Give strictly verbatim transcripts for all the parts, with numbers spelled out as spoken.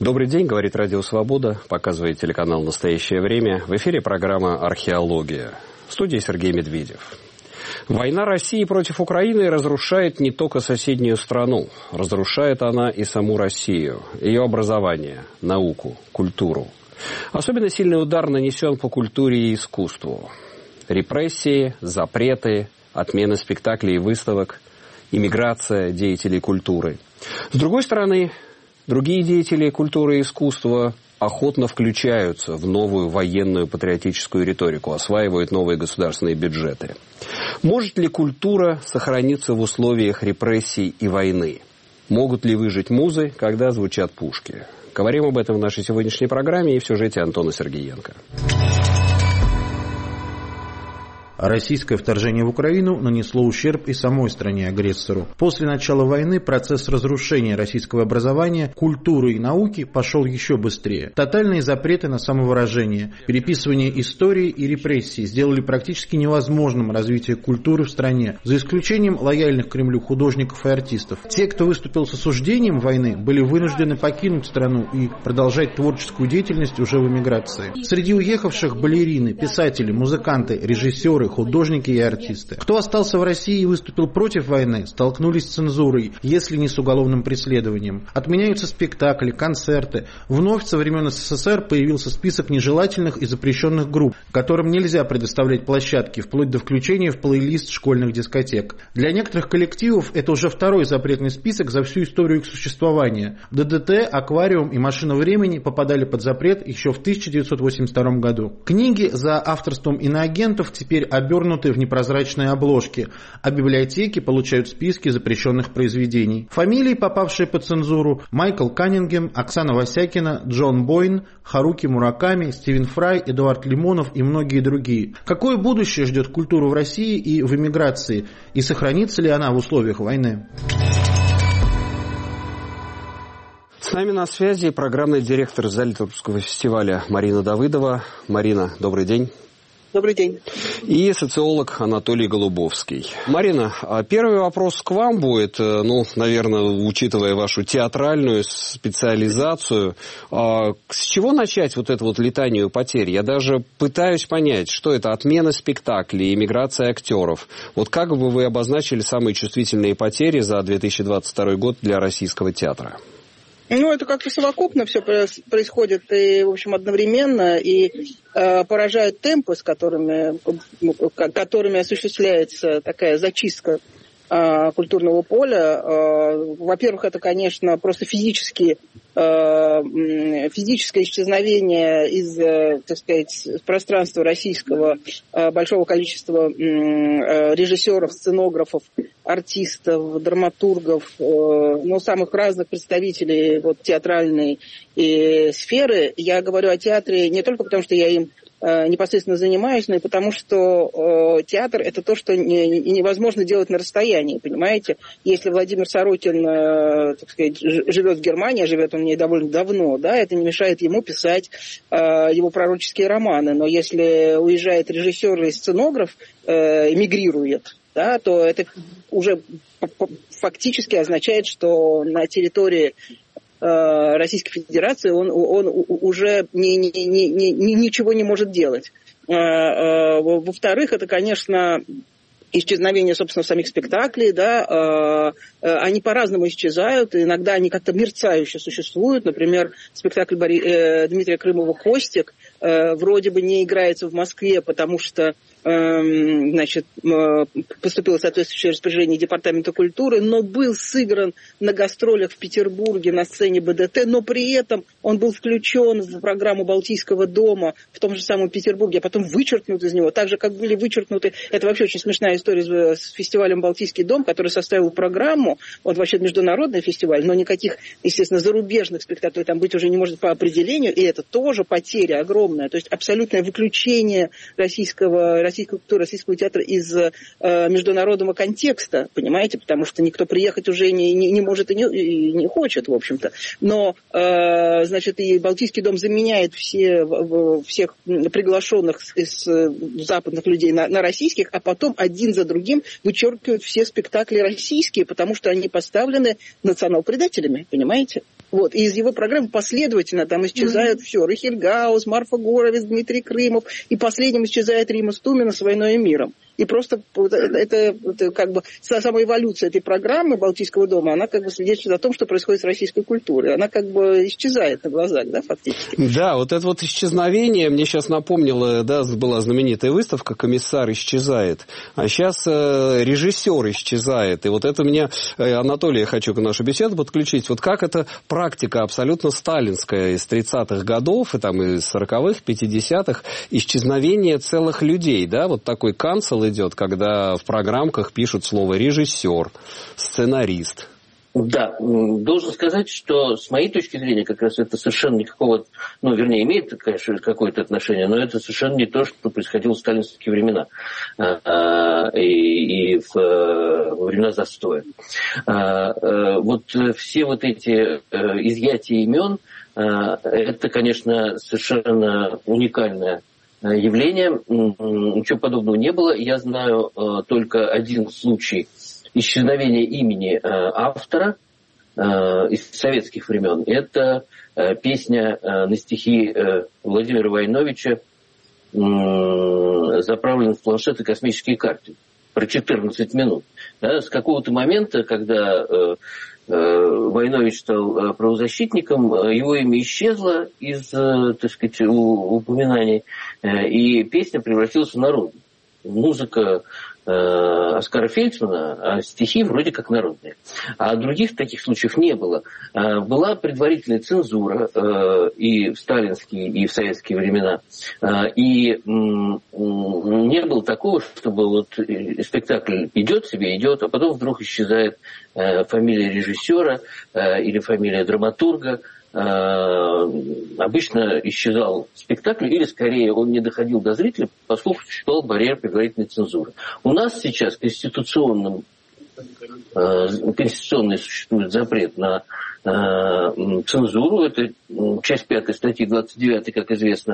Добрый день, говорит Радио Свобода, показывает телеканал «Настоящее время». В эфире программа «Археология». В студии Сергей Медведев. Война России против Украины разрушает не только соседнюю страну. Разрушает она и саму Россию, ее образование, науку, культуру. Особенно сильный удар нанесен по культуре и искусству. Репрессии, запреты, отмена спектаклей и выставок, иммиграция деятелей культуры. С другой стороны, другие деятели культуры и искусства охотно включаются в новую военную патриотическую риторику, осваивают новые государственные бюджеты. Может ли культура сохраниться в условиях репрессий и войны? Могут ли выжить музы, когда звучат пушки? Говорим об этом в нашей сегодняшней программе и в сюжете Антона Сергеенко. Российское вторжение в Украину нанесло ущерб и самой стране-агрессору. После начала войны процесс разрушения российского образования, культуры и науки пошел еще быстрее. Тотальные запреты на самовыражение, переписывание истории и репрессии сделали практически невозможным развитие культуры в стране, за исключением лояльных Кремлю художников и артистов. Те, кто выступил с осуждением войны, были вынуждены покинуть страну и продолжать творческую деятельность уже в эмиграции. Среди уехавших балерины, писатели, музыканты, режиссеры, художники и артисты. Кто остался в России и выступил против войны, столкнулись с цензурой, если не с уголовным преследованием. Отменяются спектакли, концерты. Вновь со времен СССР появился список нежелательных и запрещенных групп, которым нельзя предоставлять площадки, вплоть до включения в плейлист школьных дискотек. Для некоторых коллективов это уже второй запретный список за всю историю их существования. ДДТ, Аквариум и Машина времени попадали под запрет еще в тысяча девятьсот восемьдесят втором году. Книги за авторством иноагентов теперь обернуты в непрозрачные обложки, а библиотеки получают списки запрещенных произведений. Фамилии, попавшие под цензуру: Майкл Каннингем, Оксана Васякина, Джон Бойн, Харуки Мураками, Стивен Фрай, Эдуард Лимонов и многие другие. Какое будущее ждет культуру в России и в эмиграции? И сохранится ли она в условиях войны? С нами на связи программный директор Зальцбургского фестиваля Марина Давыдова. Марина, добрый день. Добрый день. И социолог Анатолий Голубовский. Марина, первый вопрос к вам будет, ну, наверное, учитывая вашу театральную специализацию. С чего начать вот эту вот летанию потерь? Я даже пытаюсь понять, что это: отмена спектаклей, эмиграция актеров. Вот как бы вы обозначили самые чувствительные потери за две тысячи двадцать второй год для российского театра? Ну, это как-то совокупно все происходит и, в общем, одновременно, и э, поражают темпы, с которыми, которыми осуществляется такая зачистка э, культурного поля. Э, во-первых, это, конечно, просто физически, э, физическое исчезновение из, э, так сказать, пространства российского э, большого количества э, режиссеров, сценографов, артистов, драматургов, э, ну, самых разных представителей вот, театральной и сферы. Я говорю о театре не только потому, что я им э, непосредственно занимаюсь, но и потому, что э, театр – это то, что не, невозможно делать на расстоянии, понимаете? Если Владимир Сорокин, э, так сказать, живет в Германии, живет он в ней довольно давно, да, это не мешает ему писать э, его пророческие романы. Но если уезжает режиссер и сценограф, э, эмигрирует, да, то это уже фактически означает, что на территории э, Российской Федерации он, он уже ни, ни, ни, ни, ничего не может делать. Э, э, во-вторых, это, конечно, исчезновение, собственно, самих спектаклей, да, э, э, они по-разному исчезают, иногда они как-то мерцающе существуют. Например, спектакль Бори, э, Дмитрия Крымова «Костик» э, вроде бы не играется в Москве, потому что значит, поступило соответствующее распоряжение Департамента культуры, но был сыгран на гастролях в Петербурге на сцене БДТ, но при этом он был включен в программу Балтийского дома в том же самом Петербурге, а потом вычеркнут из него, так же, как были вычеркнуты, это вообще очень смешная история с фестивалем «Балтийский дом», который составил программу, он вообще международный фестиваль, но никаких, естественно, зарубежных спектаклей там быть уже не может по определению, и это тоже потеря огромная, то есть абсолютное выключение российского российской культуры, российского театра из э, международного контекста, понимаете, потому что никто приехать уже не, не, не может и не, и не хочет, в общем-то. Но э, значит, и Балтийский дом заменяет все, всех приглашенных из западных людей на, на российских, а потом один за другим вычеркивают все спектакли российские, потому что они поставлены национал-предателями, понимаете? Вот. И из его программы последовательно там исчезают mm-hmm. все. Рахельгаус, Марфа Горовец, Дмитрий Крымов. И последним исчезает Рима Стумина с «Войной и миром». И просто это, это, это как бы сама эволюция этой программы Балтийского дома, она как бы свидетельствует о том, что происходит с российской культурой. Она как бы исчезает на глазах, да, фактически. Да, вот это вот исчезновение мне сейчас напомнило, да, была знаменитая выставка «Комиссар исчезает», а сейчас э, режиссер исчезает. И вот это меня, э, Анатолий, я хочу к нашу беседу подключить. Вот как эта практика абсолютно сталинская из тридцатых годов, и там из сороковых, пятидесятых, исчезновение целых людей, да, вот такой канцел идет, когда в программках пишут слово режиссер, сценарист. Да, должен сказать, что с моей точки зрения как раз это совершенно никакого, ну, вернее, имеет, конечно, какое-то отношение, но это совершенно не то, что происходило в сталинские времена и, и в времена застоя. Вот все вот эти изъятия имен, это, конечно, совершенно уникальное явление, ничего подобного не было. Я знаю э, только один случай исчезновения имени э, автора э, из советских времен. Это э, песня э, на стихи э, Владимира Войновича э, «Заправлен в планшеты космические карты» про четырнадцать минут. Да, с какого-то момента, когда э, Войнович стал правозащитником, его имя исчезло из, так сказать, упоминаний, и песня превратилась в народную. Музыка Оскара Фельдсмана, а стихи вроде как народные. А других таких случаев не было. Была предварительная цензура и в сталинские, и в советские времена. И не было такого, чтобы вот спектакль идет себе, идет, а потом вдруг исчезает фамилия режиссера или фамилия драматурга. Обычно исчезал спектакль, или скорее он не доходил до зрителя, поскольку существовал барьер предварительной цензуры. У нас сейчас конституционным, конституционный существует запрет на цензуру, это часть пятая статьи двадцать девятой, как известно.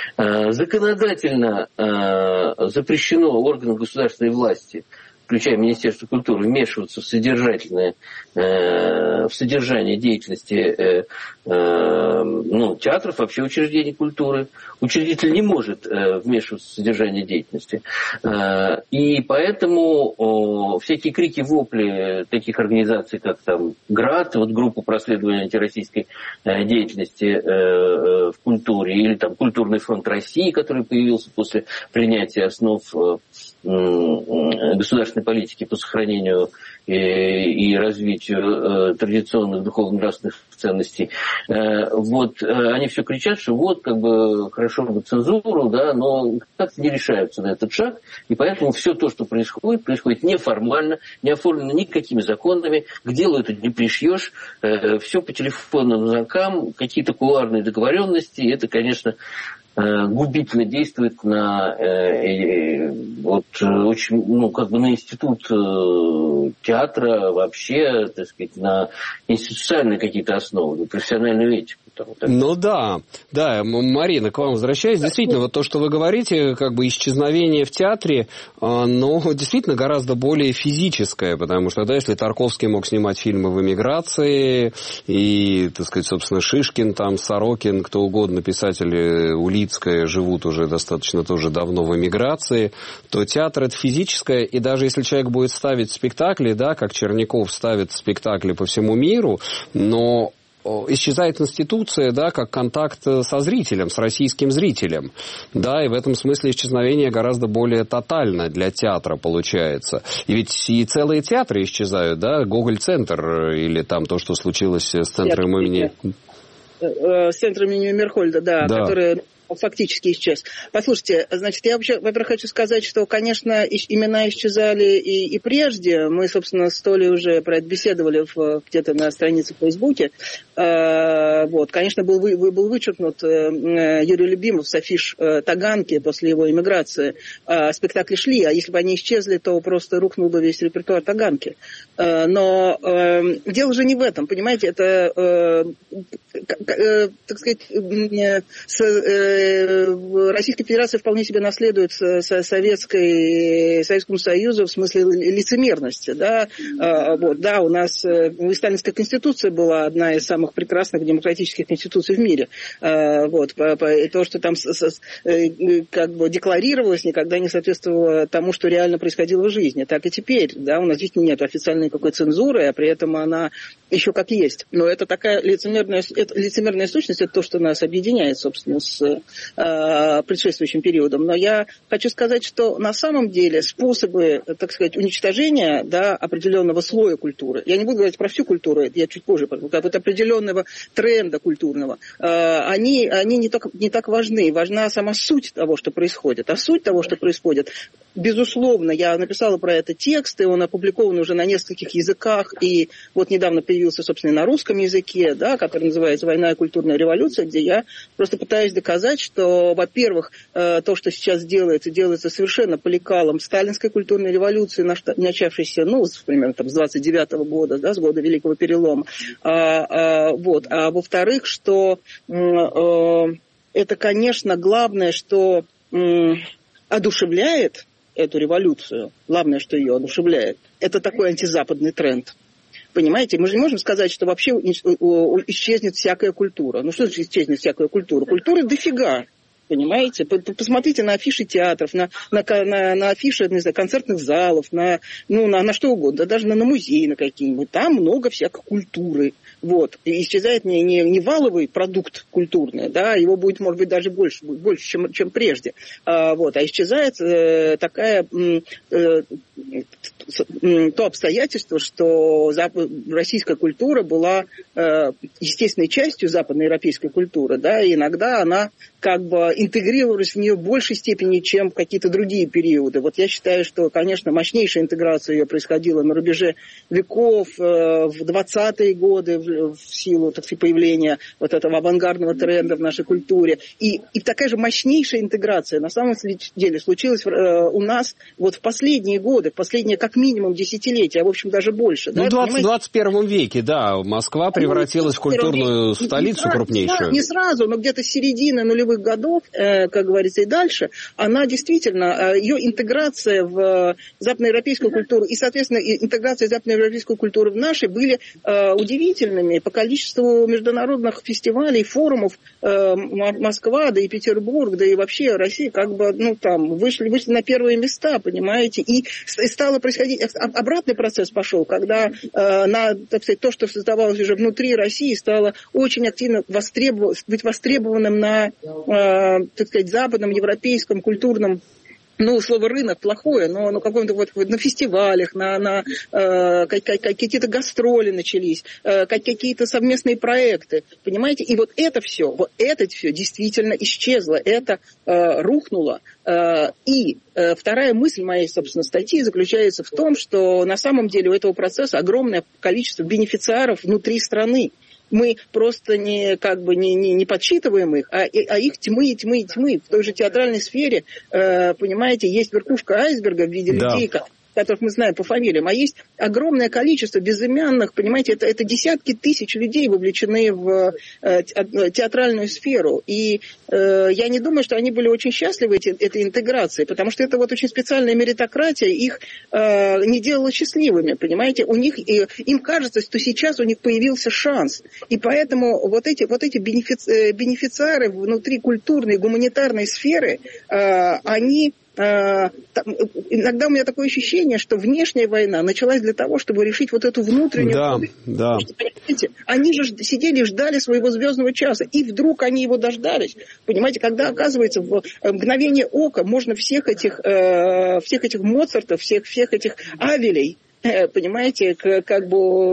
Законодательно запрещено органам государственной власти, включая Министерство культуры, вмешиваться в содержательное, э, в содержание деятельности э, э, ну, театров, вообще учреждений культуры. Учредитель не может э, вмешиваться в содержание деятельности. Э, и поэтому э, всякие крики, вопли таких организаций, как там ГРАД, вот группа проследования антироссийской э, деятельности э, э, в культуре, или там Культурный фронт России, который появился после принятия основ э, государственной политики по сохранению и, и развитию э, традиционных духовно-нравственных ценностей. Э, вот э, они все кричат, что вот как бы хорошо бы цензуру, да, но как-то не решаются на этот шаг, и поэтому все то, что происходит, происходит неформально, не оформлено никакими законами, к делу это не пришьешь, э, все по телефонным звонкам, какие-то кулуарные договоренности, это, конечно, губительно действует на э, вот очень, ну, как бы на институт э, театра, вообще, так сказать, на институциональные какие-то основы, на профессиональную этику. Ну да, да, Марина, к вам возвращаясь, действительно, вот то, что вы говорите, как бы исчезновение в театре, но действительно гораздо более физическое, потому что, да, если Тарковский мог снимать фильмы в эмиграции, и, так сказать, собственно, Шишкин, там, Сорокин, кто угодно, писатели, Улицкая живут уже достаточно тоже давно в эмиграции, то театр — это физическое, и даже если человек будет ставить спектакли, да, как Черняков ставит спектакли по всему миру, но исчезает институция, да, как контакт со зрителем, с российским зрителем. Да, и в этом смысле исчезновение гораздо более тотально для театра получается. И ведь и целые театры исчезают, да, Гоголь-центр или там то, что случилось с центром имени... С центром имени Мирхольда, да, да. который фактически исчез. Послушайте, значит, я вообще, во-первых, хочу сказать, что, конечно, имена исчезали и, и прежде. Мы, собственно, с Толей уже про это беседовали в, где-то на странице в Фейсбуке. А, вот, конечно, был, вы, был вычеркнут Юрий Любимов с афиш Таганки после его эмиграции. А, спектакли шли, а если бы они исчезли, то просто рухнул бы весь репертуар Таганки. А, но а, дело же не в этом, понимаете, это, а, так сказать, с, Российская Федерация вполне себе наследует Советской, Советскому Союзу в смысле лицемерности. Да? Вот, да, у нас Сталинская конституция была одна из самых прекрасных демократических конституций в мире. Вот, и то, что там как бы декларировалось, никогда не соответствовало тому, что реально происходило в жизни. Так и теперь. Да? У нас здесь нет официальной какой цензуры, а при этом она еще как есть. Но это такая лицемерная, это, лицемерная сущность, это то, что нас объединяет, собственно, с предшествующим периодом. Но я хочу сказать, что на самом деле способы, так сказать, уничтожения, да, определенного слоя культуры, я не буду говорить про всю культуру, я чуть позже, как вот определенного тренда культурного, они, они не, так, не так важны. Важна сама суть того, что происходит. А суть того, что происходит, безусловно, я написала про это текст, и он опубликован уже на нескольких языках, и вот недавно появился, собственно, на русском языке, да, который называется «Война и культурная революция», где я просто пытаюсь доказать, что, во-первых, то, что сейчас делается, делается совершенно по лекалам сталинской культурной революции, начавшейся, ну, примерно там, с двадцать девятого года, да, с года Великого Перелома. А, а, вот. А во-вторых, что а, это, конечно, главное, что м, одушевляет эту революцию, главное, что ее одушевляет, это такой антизападный тренд. Понимаете, мы же не можем сказать, что вообще исчезнет всякая культура. Ну что же исчезнет всякая культура? Культуры дофига. Понимаете? Посмотрите на афиши театров, на, на, на, на афиши, не знаю, концертных залов, на, ну, на, на что угодно, даже на, на музеи на какие-нибудь. Там много всякой культуры. Вот. И исчезает не, не, не валовый продукт культурный, да, его будет, может быть, даже больше, больше чем, чем прежде. А, вот. а исчезает э, такая, э, э, то обстоятельство, что запад, российская культура была э, естественной частью западноевропейской культуры, да, и иногда она как бы интегрировались в нее в большей степени, чем в какие-то другие периоды. Вот я считаю, что, конечно, мощнейшая интеграция ее происходила на рубеже веков, э, в двадцатые годы, в, в силу, так сказать, появления вот этого авангардного тренда в нашей культуре. И, и такая же мощнейшая интеграция на самом деле случилась э, у нас вот в последние годы, в последние как минимум десятилетия, а в общем даже больше. Ну, да, в двадцать первом веке, да, Москва превратилась ну, в культурную веке. столицу не, крупнейшую. Не сразу, но где-то с середины нулевых годов, э, как говорится, и дальше, она действительно, э, ее интеграция в западноевропейскую культуру и, соответственно, интеграция западноевропейской культуры в нашей были э, удивительными по количеству международных фестивалей, форумов. э, Москва, да и Петербург, да и вообще Россия как бы, ну, там, вышли, вышли на первые места, понимаете, и, и стало происходить, обратный процесс пошел, когда э, на, так сказать, то, что создавалось уже внутри России, стало очень активно востребов... быть востребованным на Э, так сказать, западном, европейском, культурном, ну, слово рынок плохое, но на каком-то вот на фестивалях, на, на э, какие-то гастроли начались, э, какие-то совместные проекты, понимаете? И вот это все, вот это все действительно исчезло, это э, рухнуло. Э, и э, вторая мысль моей, собственно, статьи заключается в том, что на самом деле у этого процесса огромное количество бенефициаров внутри страны. Мы просто не, как бы не, не, не подсчитываем их, а, а их тьмы, тьмы, тьмы. В той же театральной сфере, э, понимаете, есть верхушка айсберга в виде да. людей, которых мы знаем по фамилиям, а есть огромное количество безымянных, понимаете, это, это десятки тысяч людей вовлечены в э, театральную сферу. И э, я не думаю, что они были очень счастливы эти, этой интеграцией, потому что это вот очень специальная меритократия их э, не делала счастливыми, понимаете. У них, и, им кажется, что сейчас у них появился шанс. И поэтому вот эти, вот эти бенефици, бенефициары внутри культурной, гуманитарной сферы, э, они... Иногда у меня такое ощущение, что внешняя война началась для того, чтобы решить вот эту внутреннюю... Да, да. Понимаете, они же сидели и ждали своего звездного часа, и вдруг они его дождались. Понимаете, когда, оказывается, в мгновение ока можно всех этих, всех этих Моцартов, всех, всех этих Авелей, Понимаете, как бы...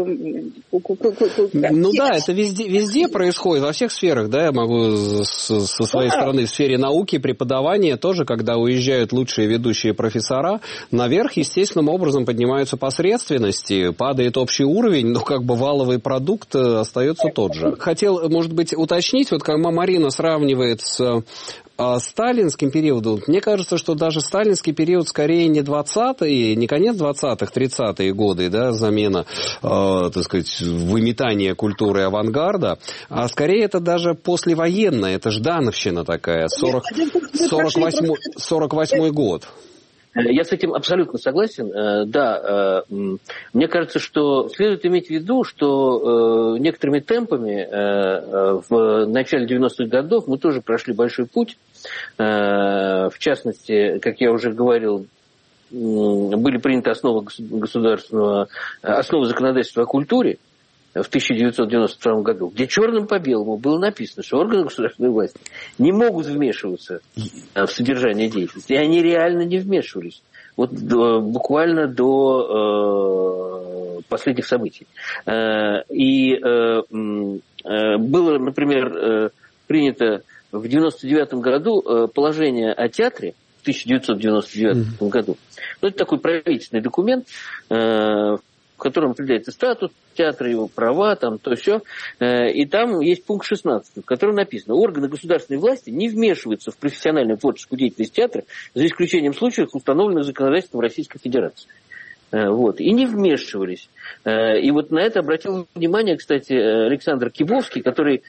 Ну да, это везде, везде происходит, во всех сферах, да, я могу со своей стороны, в сфере науки, преподавания тоже, когда уезжают лучшие ведущие профессора, наверх естественным образом поднимаются посредственности, падает общий уровень, но как бы валовый продукт остается тот же. Хотел, может быть, уточнить, вот как Марина сравнивает с сталинским периодом, мне кажется, что даже сталинский период скорее не двадцатые, не конец двадцатых, тридцатые годы, да, замена, э, так сказать, выметания культуры авангарда, а скорее это даже послевоенное, это ждановщина такая, сорок восьмой год. Я с этим абсолютно согласен. Да, мне кажется, что следует иметь в виду, что некоторыми темпами в начале девяностых годов мы тоже прошли большой путь. В частности, как я уже говорил, были приняты основы государственного, основы законодательства о культуре в тысяча девятьсот девяносто втором году, где черным по белому было написано, что органы государственной власти не могут вмешиваться в содержание деятельности. И они реально не вмешивались. Вот до, буквально до э, последних событий. Э, и э, э, было, например, э, принято в девяносто девятом году э, положение о театре, в тысяча девятьсот девяносто девятом mm-hmm. году. Ну, это такой правительственный документ, э, в котором определяется статус театра, его права, там, то все. И там есть пункт шестнадцатый, в котором написано: органы государственной власти не вмешиваются в профессиональную творческую деятельность театра, за исключением случаев, установленных законодательством Российской Федерации. Вот. И не вмешивались. И вот на это обратил внимание, кстати, Александр Кибовский, который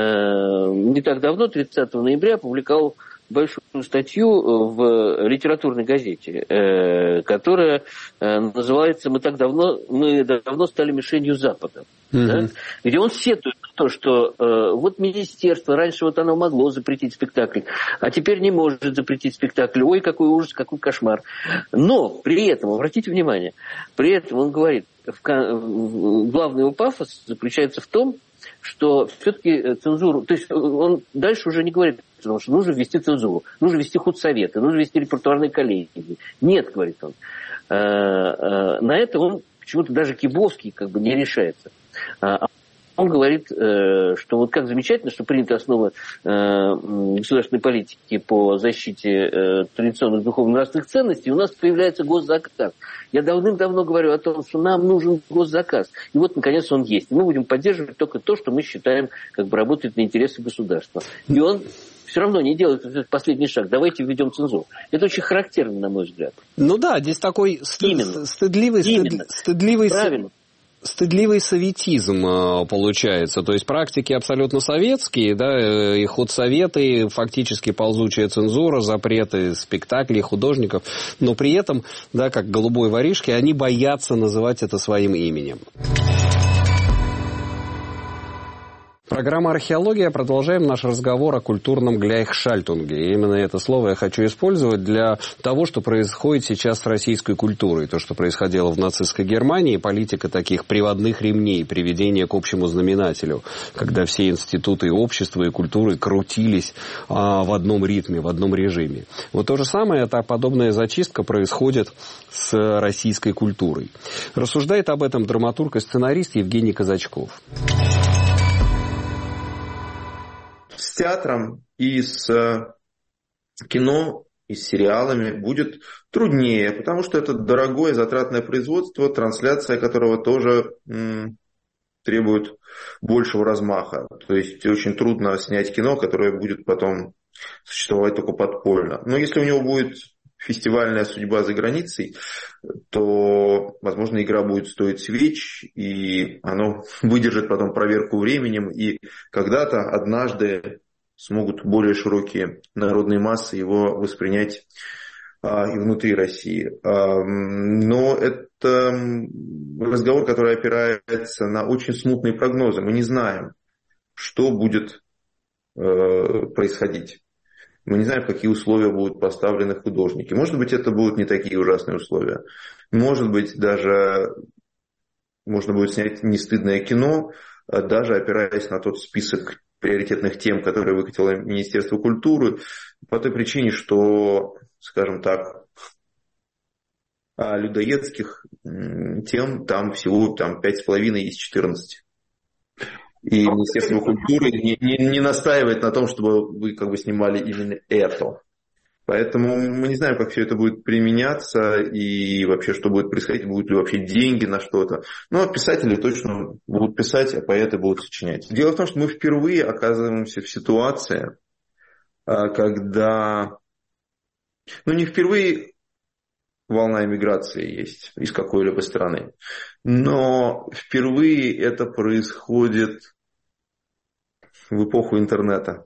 не так давно, тридцатого ноября, опубликовал большую статью в литературной газете, которая называется «Мы так давно, мы давно стали мишенью Запада», mm-hmm. да? Где он сетует на то, что вот министерство, раньше вот оно могло запретить спектакль, а теперь не может запретить спектакль. Ой, какой ужас, какой кошмар. Но при этом, обратите внимание, при этом он говорит, главный его пафос заключается в том, что все-таки цензуру, то есть он дальше уже не говорит, потому что нужно ввести цензуру, нужно ввести худсоветы, нужно ввести репертуарные коллегии. Нет, говорит он. На это он почему-то даже Кибовский как бы не решается. Он говорит, что вот как замечательно, что принята основа государственной политики по защите традиционных духовно-нравственных ценностей, у нас появляется госзаказ. Я давным-давно говорю о том, что нам нужен госзаказ. И вот, наконец, он есть. И мы будем поддерживать только то, что мы считаем, как бы работает на интересы государства. И он все равно не делает этот последний шаг. Давайте введем цензуру. Это очень характерно, на мой взгляд. Ну да, здесь такой стыд, стыдливый, стыд, стыдливый... Правильно. Стыдливый советизм получается, то есть практики абсолютно советские, да, и худсоветы, фактически ползучая цензура, запреты спектаклей, художников, но при этом, да, как голубой воришки, они боятся называть это своим именем. Программа «Археология». Продолжаем наш разговор о культурном Гляйхшальтунге. И именно это слово я хочу использовать для того, что происходит сейчас с российской культурой. То, что происходило в нацистской Германии, политика таких приводных ремней, приведения к общему знаменателю, когда все институты общества и культуры крутились а, в одном ритме, в одном режиме. Вот то же самое, это подобная зачистка происходит с российской культурой. Рассуждает об этом драматург и сценарист Евгений Казачков. С театром и с кино, и с сериалами будет труднее, потому что это дорогое затратное производство, трансляция которого тоже м, требует большего размаха. То есть очень трудно снять кино, которое будет потом существовать только подпольно. Но если у него будет фестивальная судьба за границей, то, возможно, игра будет стоить свеч, и оно выдержит потом проверку временем, и когда-то, однажды, смогут более широкие народные массы его воспринять а, и внутри России. А, но это разговор, который опирается на очень смутные прогнозы. Мы не знаем, что будет э, происходить. Мы не знаем, какие условия будут поставлены художники. Может быть, это будут не такие ужасные условия. Может быть, даже можно будет снять нестыдное кино, даже опираясь на тот список приоритетных тем, которые выкатило Министерство культуры, по той причине, что, скажем так, а людоедских тем там всего там, пять с половиной из четырнадцати. И Министерство культуры не, не, не настаивает на том, чтобы вы как бы снимали именно это. Поэтому мы не знаем, как все это будет применяться и вообще, что будет происходить, будут ли вообще деньги на что-то. Но писатели точно будут писать, а поэты будут сочинять. Дело в том, что мы впервые оказываемся в ситуации, когда... Ну, не впервые волна эмиграции есть из какой-либо страны, но впервые это происходит в эпоху интернета.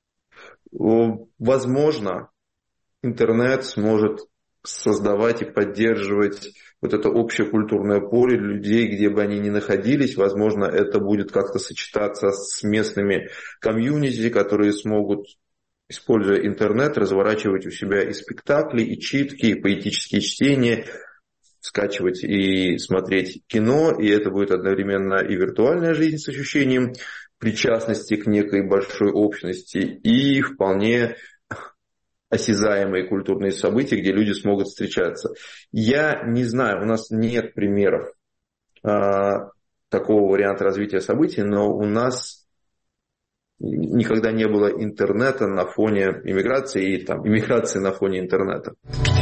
Возможно, интернет сможет создавать и поддерживать вот это общее культурное поле людей, где бы они ни находились. Возможно, это будет как-то сочетаться с местными комьюнити, которые смогут, используя интернет, разворачивать у себя и спектакли, и читки, и поэтические чтения, скачивать и смотреть кино, и это будет одновременно и виртуальная жизнь с ощущением причастности к некой большой общности, и вполне осязаемые культурные события, где люди смогут встречаться. Я не знаю, у нас нет примеров а, такого варианта развития событий, но у нас никогда не было интернета на фоне иммиграции и там, иммиграции на фоне интернета.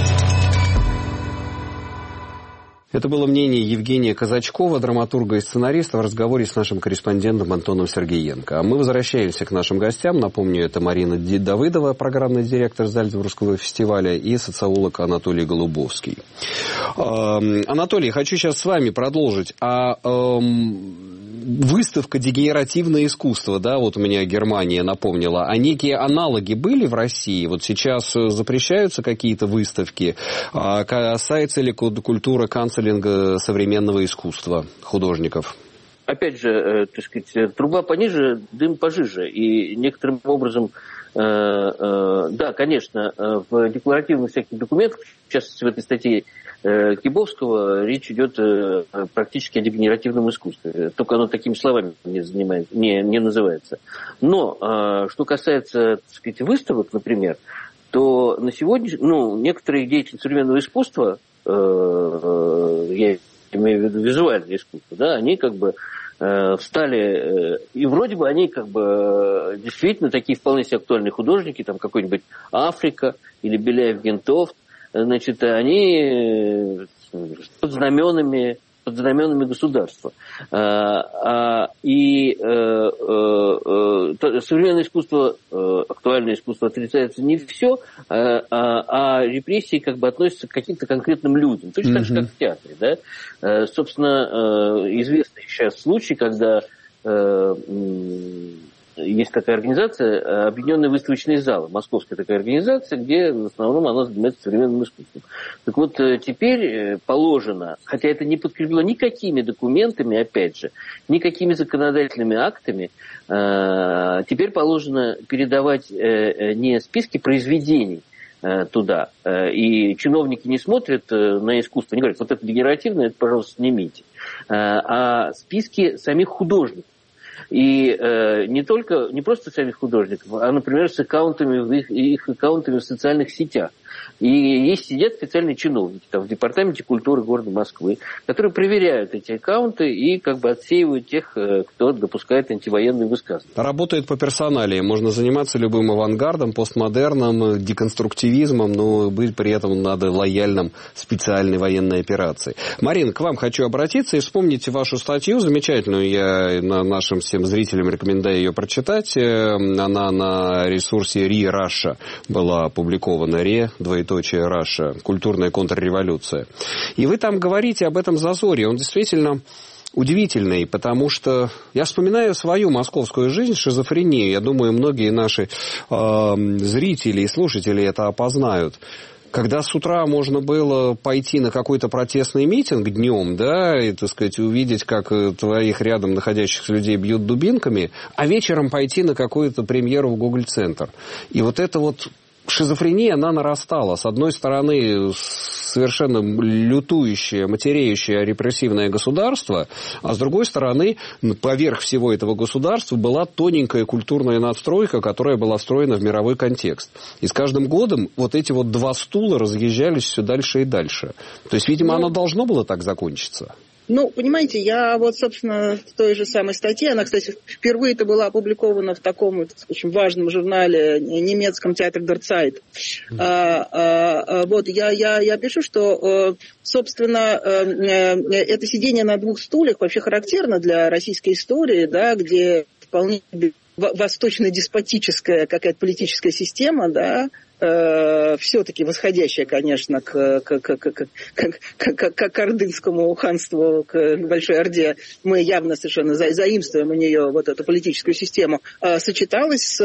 Это было мнение Евгения Казачкова, драматурга и сценариста, в разговоре с нашим корреспондентом Антоном Сергеенко. А мы возвращаемся к нашим гостям. Напомню, это Марина Давыдова, программный директор Зальцбургского фестиваля, и социолог Анатолий Голубовский. Э, Анатолий, хочу сейчас с вами продолжить. А э, выставка «Дегенеративное искусство», да, вот у меня Германия напомнила, а некие аналоги были в России? Вот сейчас запрещаются какие-то выставки? А касается ли культура канцлера современного искусства художников? Опять же, э, так сказать, труба пониже, дым пожиже. И некоторым образом, э, э, да, конечно, в декларативных всяких документах, в частности в этой статье э, Кибовского, речь идет э, практически о дегенеративном искусстве. Только оно такими словами не, занимает, не, не называется. Но, э, что касается, так сказать, выставок, например, то на сегодня, ну, некоторые деятели современного искусства, я имею в виду визуальное искусство, да, они как бы э, встали, э, и вроде бы они как бы действительно такие вполне себе актуальные художники, там какой-нибудь Африка или Беляев-Гентофт, значит, они под знаменами, под знаменами государства. А, а, и э, э, современное искусство, э, актуальное искусство отрицается не все, а, а, а репрессии как бы относятся к каким-то конкретным людям. Точно mm-hmm. так же, как в театре. Да? Э, собственно, э, известный сейчас случай, когда э, есть такая организация, Объединенные выставочные залы, московская такая организация, где в основном она занимается современным искусством. Так вот, теперь положено, хотя это не подкреплено никакими документами, опять же, никакими законодательными актами, теперь положено передавать не списки произведений туда, и чиновники не смотрят на искусство, не говорят, вот это дегенеративное, это, пожалуйста, снимите, а списки самих художников. И э, не только, не просто самих художников, а, например, с аккаунтами, в их, их аккаунтами в социальных сетях. И есть сидят специальные чиновники там, в департаменте культуры города Москвы, которые проверяют эти аккаунты и как бы отсеивают тех, кто допускает антивоенные высказывания. Работает по персоналии. Можно заниматься любым авангардом, постмодерном, деконструктивизмом, но быть при этом надо лояльным специальной военной операции. Марин, к вам хочу обратиться и вспомните вашу статью замечательную. Я на нашим всем зрителям рекомендую ее прочитать. Она на ресурсе ри точка раша была опубликована. ре двоеточие Раша, культурная контрреволюция. И вы там говорите об этом зазоре. Он действительно удивительный, потому что я вспоминаю свою московскую жизнь, шизофрению. Я думаю, многие наши э, зрители и слушатели это опознают. Когда с утра можно было пойти на какой-то протестный митинг днем, да, и, так сказать, увидеть, как твоих рядом находящихся людей бьют дубинками, а вечером пойти на какую-то премьеру в Google-центр. И вот это вот шизофрения, она нарастала. С одной стороны, совершенно лютующее, матереющее репрессивное государство, а с другой стороны, поверх всего этого государства была тоненькая культурная надстройка, которая была встроена в мировой контекст. И с каждым годом вот эти вот два стула разъезжались все дальше и дальше. То есть, видимо, ну, оно должно было так закончиться. Ну, понимаете, я вот, собственно, в той же самой статье, она, кстати, впервые это была опубликована в таком вот очень важном журнале немецком «Театр дер Цайт». Mm-hmm. А, а, вот, я, я, я пишу, что, собственно, это сидение на двух стульях вообще характерно для российской истории, да, где вполне восточно-деспотическая какая-то политическая система, да, э, все-таки восходящая, конечно, к, к, к, к, к, к, к, к ордынскому ханству, к Большой Орде, мы явно совершенно за, заимствуем у нее вот эту политическую систему, э, сочеталась с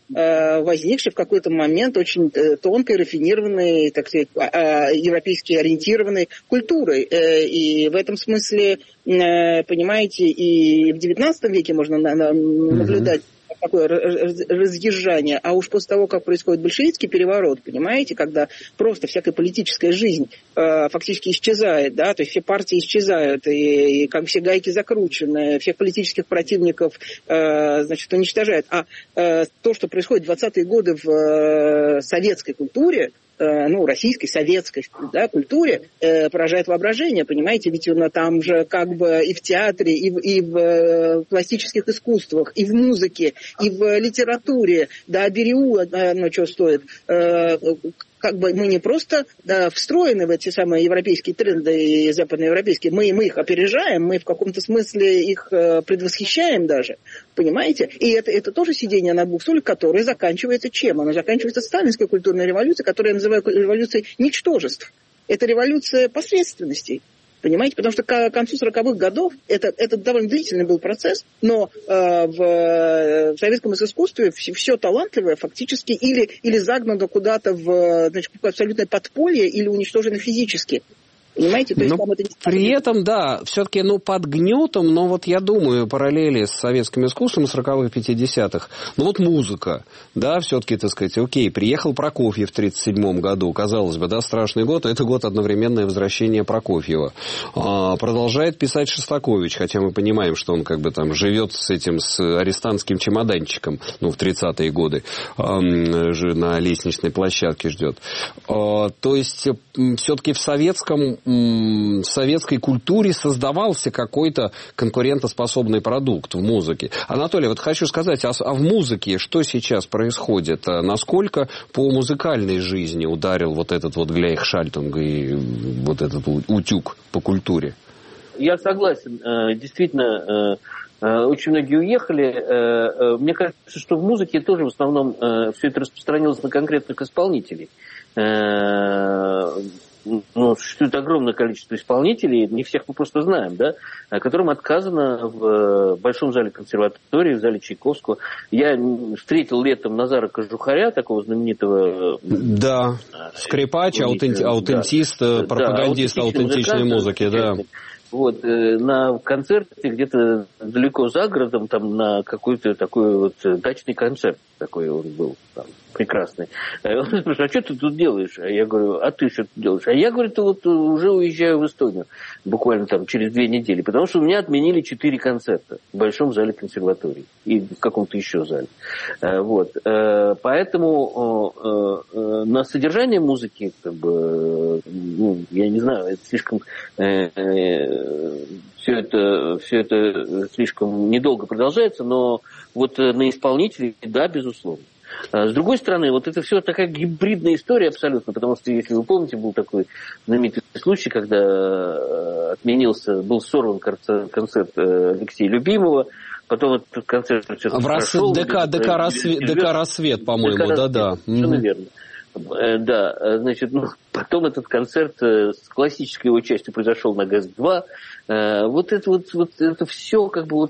э, возникшей в какой-то момент очень тонкой, рафинированной, так сказать, э, европейски ориентированной культурой. Э, и в этом смысле, э, понимаете, и в девятнадцатом веке можно на, на, наблюдать такое разъезжание, а уж после того, как происходит большевистский переворот, понимаете, когда просто всякая политическая жизнь э, фактически исчезает, да, то есть все партии исчезают, и, и как все гайки закручены, всех политических противников, э, значит, уничтожают. А э, то, что происходит в двадцатые годы в э, советской культуре, ну, российской, советской, да, культуре, э, поражает воображение, понимаете, ведь он там же как бы и в театре, и в, и в э, пластических искусствах, и в музыке, и в литературе, да, Бериу, э, ну, что стоит, э, как бы мы не просто да, встроены в эти самые европейские тренды и западноевропейские, мы, мы их опережаем, мы в каком-то смысле их э, предвосхищаем даже, понимаете? И это, это тоже сидение на двух стульях, которое заканчивается чем? Оно заканчивается сталинской культурной революцией, которую я называю революцией ничтожеств. Это революция посредственностей. Понимаете? Потому что к концу сороковых годов это, это довольно длительный был процесс, но э, в, в советском искусстве все, все талантливое фактически или, или загнано куда-то в, значит, в абсолютное подполье или уничтожено физически. Понимаете? То есть, но там это... При этом, да, все-таки, ну, под гнетом, но вот я думаю, параллели с советским искусством сороковых, пятидесятых, ну, вот музыка, да, все-таки, так сказать, окей, приехал Прокофьев в тридцать седьмом году, казалось бы, да, страшный год, а это год одновременное возвращение Прокофьева. А, продолжает писать Шостакович, хотя мы понимаем, что он как бы там живет с этим, с арестантским чемоданчиком, ну, в тридцатые годы, а, на лестничной площадке ждет. А, то есть, все-таки в советском в советской культуре создавался какой-то конкурентоспособный продукт в музыке. Анатолий, вот хочу сказать, а, а в музыке что сейчас происходит? Насколько по музыкальной жизни ударил вот этот вот Глейхшальтунг и вот этот утюг по культуре? Я согласен. Действительно, очень многие уехали. Мне кажется, что в музыке тоже в основном все это распространилось на конкретных исполнителей. Ну, существует огромное количество исполнителей, не всех мы просто знаем, да, которым отказано в Большом зале консерватории, в зале Чайковского. Я встретил летом Назара Кожухаря, такого знаменитого... Да, скрипач, аутенти... да, аутентист, да, пропагандист аутентичной музыки, да. Вот, на концерте где-то далеко за городом, там на какой-то такой вот дачный концерт такой он был, там, прекрасный. Он спрашивает, а что ты тут делаешь? А я говорю, а ты что тут делаешь? А я, говорит, вот уже уезжаю в Эстонию, буквально там через две недели, потому что у меня отменили четыре концерта в Большом зале консерватории и в каком-то еще зале. Вот. Поэтому на содержание музыки, как бы, ну, я не знаю, это слишком... Все это, все это слишком недолго продолжается, но вот на исполнителей, да, безусловно. С другой стороны, вот это все такая гибридная история абсолютно, потому что, если вы помните, был такой знаменитый случай, когда отменился, был сорван концерт Алексея Любимова, потом этот концерт все-таки в прошел. ДК, ДК, рассвет, ДК «Рассвет», по-моему, да-да. Совершенно верно. Да, значит, ну, потом этот концерт с классической его частью произошел на ГЭС два. Вот это вот, вот это все как бы вот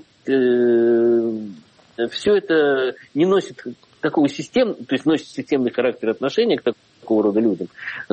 э, все это не носит такого систем, то есть носит системный характер отношения к такого рода людям.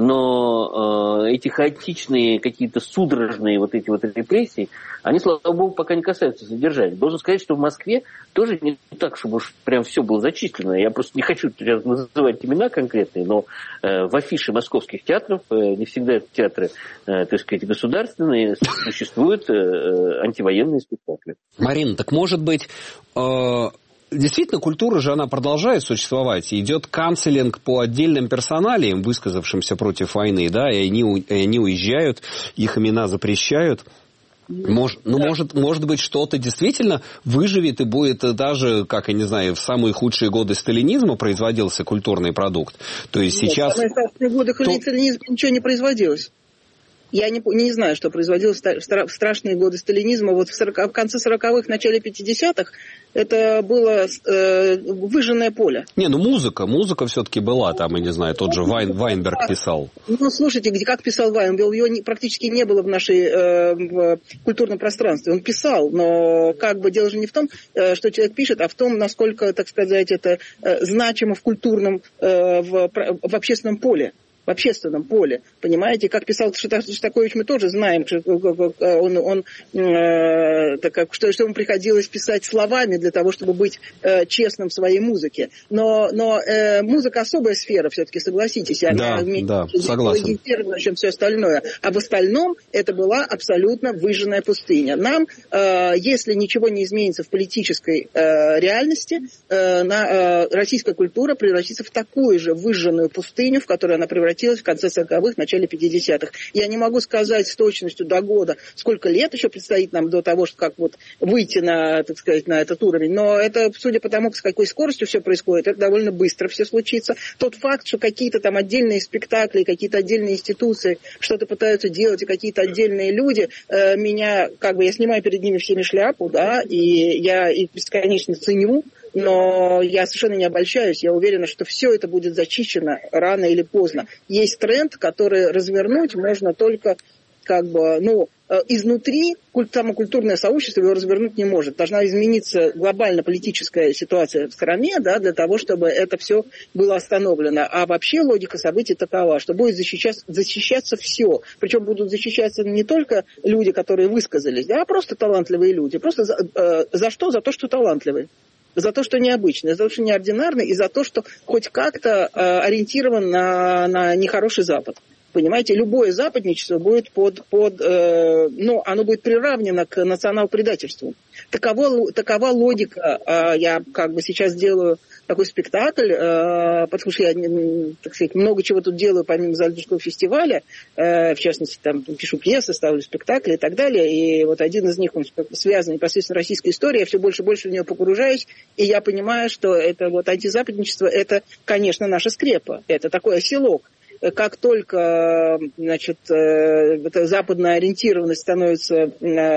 Но э, эти хаотичные, какие-то судорожные вот эти вот репрессии, они, слава богу, пока не касаются задержания. Должен сказать, что в Москве тоже не так, чтобы уж прям все было зачислено. Я просто не хочу называть имена конкретные, но э, в афише московских театров, э, не всегда театры, э, так сказать, государственные, существуют э, антивоенные спектакли. Марина, так может быть... Э... Действительно, культура же, она продолжает существовать. Идет канцелинг по отдельным персоналиям, высказавшимся против войны, да, и они, и они уезжают, их имена запрещают. Может, ну, да. может, может быть, что-то действительно выживет и будет даже, как я не знаю, в самые худшие годы сталинизма производился культурный продукт. То есть Нет, сейчас... В самые страшные годы то... сталинизма ничего не производилось. Я не, не знаю, что производилось в страшные годы сталинизма. Вот в, сорока, в конце сороковых, начале пятидесятых это было э, выжженное поле. Не, ну музыка, музыка все-таки была там, я не знаю, тот же Вайн, Вайнберг писал. Ну, слушайте, где, как писал Вайнберг, его не, практически не было в нашей э, в культурном пространстве. Он писал, но как бы дело же не в том, э, что человек пишет, а в том, насколько, так сказать, это э, значимо в культурном, э, в, в общественном поле. В общественном поле, понимаете, как писал Шостакович, мы тоже знаем, что он, он, э, так, что, что ему приходилось писать словами для того, чтобы быть э, честным в своей музыке. Но, но э, музыка особая сфера, все-таки, согласитесь, она да, да, согласен. Чем все остальное. А в остальном это была абсолютно выжженная пустыня. Нам, э, если ничего не изменится в политической э, реальности, э, на, э, российская культура превратится в такую же выжженную пустыню, в которую она превратится в конце сороковых, начале пятидесятых. Я не могу сказать с точностью до года, сколько лет еще предстоит нам до того, что как вот выйти на, так сказать, на этот уровень. Но это, судя по тому, с какой скоростью все происходит, это довольно быстро все случится. Тот факт, что какие-то там отдельные спектакли, какие-то отдельные институции что-то пытаются делать, и какие-то отдельные люди, э, меня, как бы, я снимаю перед ними всеми шляпу, да, и я их бесконечно ценю, но я совершенно не обольщаюсь. Я уверена, что все это будет зачищено рано или поздно. Есть тренд, который развернуть можно только как бы, ну, изнутри, само культурное сообщество его развернуть не может. Должна измениться глобально политическая ситуация в стране, да, для того, чтобы это все было остановлено. А вообще логика событий такова, что будет защищаться, защищаться все. Причем будут защищаться не только люди, которые высказались, да, а просто талантливые люди. Просто за, э, за что? За то, что талантливые. За то, что необычно, за то, что неординарно, и за то, что хоть как-то э, ориентирован на, на нехороший Запад. Понимаете, любое западничество будет под, под э, ну, оно будет приравнено к национал-предательству. Такова, такова логика. Э, я как бы сейчас делаю такой спектакль, э, потому что я, так сказать, много чего тут делаю помимо Зальцбургского фестиваля, э, в частности, там пишу пьесы, ставлю спектакли и так далее, и вот один из них, он связан непосредственно с российской историей, я все больше и больше в нее погружаюсь, и я понимаю, что это вот антизападничество, это, конечно, наша скрепа, это такой оселок. Как только, значит, эта западная ориентированность становится,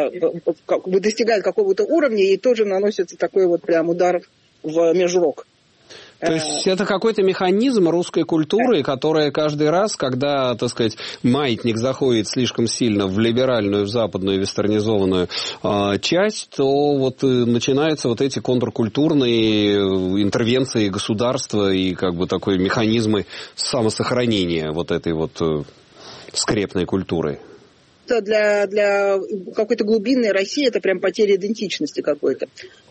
достигает какого-то уровня, ей тоже наносится такой вот прям удар в межрог. То есть это какой-то механизм русской культуры, которая каждый раз, когда, так сказать, маятник заходит слишком сильно в либеральную, в западную, вестернизованную э, часть, то вот начинаются вот эти контркультурные интервенции государства и как бы такой механизмы самосохранения вот этой вот э, скрепной культуры. Для, для какой-то глубинной России это прям потеря идентичности какой-то.